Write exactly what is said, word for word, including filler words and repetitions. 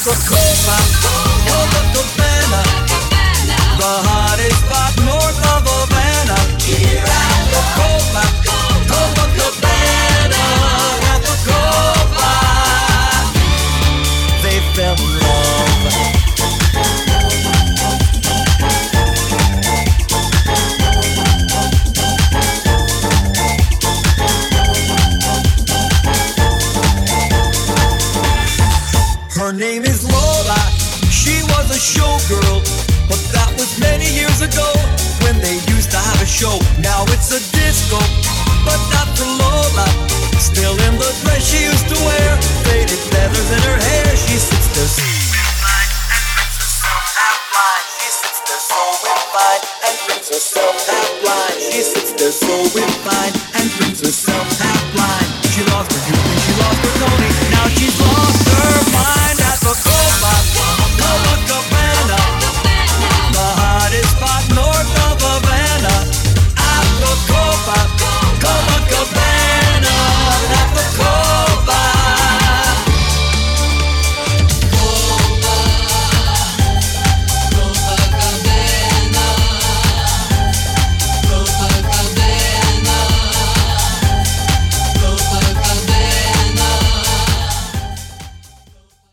Coca-Cola, Coca-Cola, the hottest spot north of Havana. Here at the Copa, Copacabana, at the Copa, they fell in love. Her name is Lola, she was a showgirl, but that was many years ago when they used to have a show. Now it's a disco, but not for Lola. Still in the dress she used to wear, faded feathers in her hair. She sits there so refined and drinks herself half blind. She sits there so refined and drinks herself half blind. She sits there so refined and drinks herself